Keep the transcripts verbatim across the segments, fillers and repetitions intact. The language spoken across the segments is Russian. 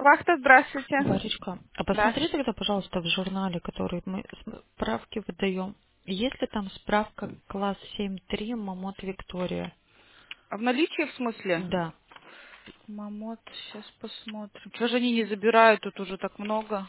Вахта, здравствуйте. Варечка, а Да. посмотри тогда, пожалуйста, в журнале, который мы справки выдаем. Есть ли там справка класс семь три Мамот Виктория? А в наличии в смысле? Да. Мамот, сейчас посмотрим. Чего же они не забирают, тут уже так много.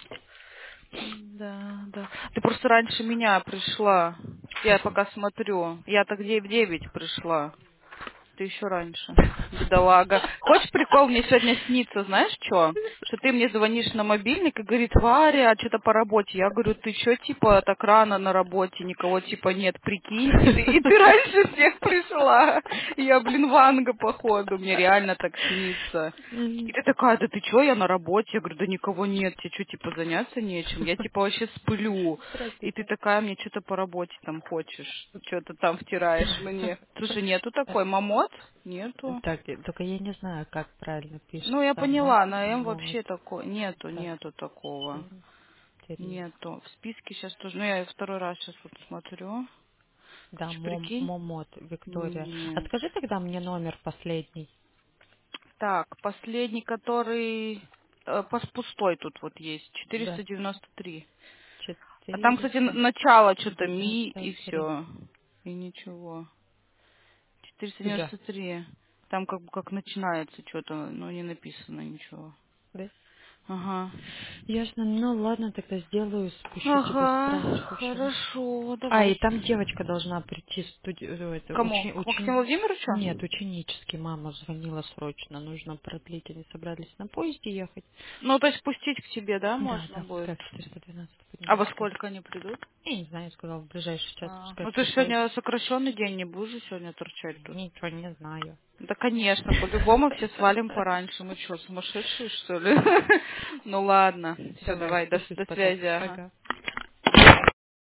Да, да. Ты просто раньше меня пришла. Я Ага. пока смотрю. Я так в девять пришла. Ты еще раньше. Бедолага. Хочешь прикол? Мне сегодня снится, знаешь что? Что ты мне звонишь на мобильник и говорит, Варя, что-то по работе. Я говорю, ты что, типа, так рано на работе, никого, типа, нет, прикинь. И ты, и ты раньше всех пришла. И я, блин, Ванга, походу. Мне реально так снится. И М, ты такая, да ты чё, я на работе. Я говорю, да никого нет, тебе что, типа, заняться нечем? Я, типа, вообще сплю. И ты Здравствуйте. такая, мне что-то по работе там хочешь. Что-то там втираешь мне. Слушай, нету такой, мамот? Нету. Так, э, только я не знаю, как правильно Ну, я пишется. Мо- поняла, на М Вот. вообще такой. Нету, Так, нету такого. семь три. Нету. В списке сейчас тоже. Ну, я второй раз сейчас вот смотрю. Да, Ч, Мом, прикинь? Момот Виктория. А Нет. скажи тогда мне номер последний. Так, последний, который э, пос- пустой тут вот есть. Да. четыреста девяносто три. А там, кстати, н- Четыреста начало что-то ми девяносто и три. все. И ничего. четыреста Да. девяносто три. Там как бы как начинается что-то, но не написано ничего. Да. Ага. Ясно. Ну ладно, тогда сделаю, спущу тебе Ага, справочку сейчас. хорошо, А, и давай. там девочка должна прийти, студи... э, это, Кому? учени... К учени- Максиму Нет, Владимировичу? ученический. Мама звонила срочно, нужно продлить. Они собрались на поезде ехать. Ну, то есть пустить к тебе, да, Да, можно да, будет? как четыреста двенадцать А во поднимешься. сколько они придут? Я не знаю, сказала, в ближайший час А, пускай ну, ты ж приходит. сегодня сокращенный день, не будешь же сегодня торчать тут? Ничего не знаю. Да, конечно, по-любому все свалим пораньше. Мы что, сумасшедшие, что ли? Ну, ладно. Все, Давай, давай, до спущусь до потом. связи, ага. Пока.